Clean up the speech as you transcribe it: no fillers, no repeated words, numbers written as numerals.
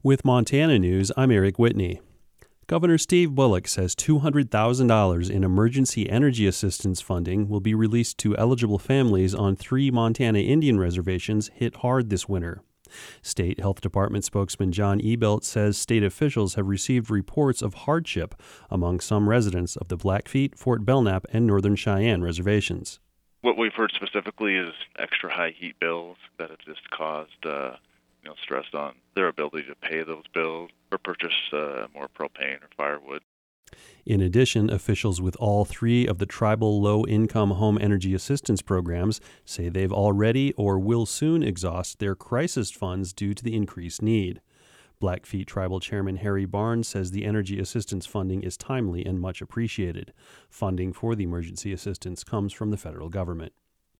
With Montana News, I'm Eric Whitney. Governor Steve Bullock says $200,000 in emergency energy assistance funding will be released to eligible families on 3 Montana Indian reservations hit hard this winter. State Health Department spokesman John Ebelt says state officials have received reports of hardship among some residents of the Blackfeet, Fort Belknap, and Northern Cheyenne reservations. What we've heard specifically is extra high heat bills that have just caused stress on their ability to pay those bills or purchase more propane or firewood. In addition, officials with all 3 of the tribal low-income home energy assistance programs say they've already or will soon exhaust their crisis funds due to the increased need. Blackfeet Tribal Chairman Harry Barnes says the energy assistance funding is timely and much appreciated. Funding for the emergency assistance comes from the federal government.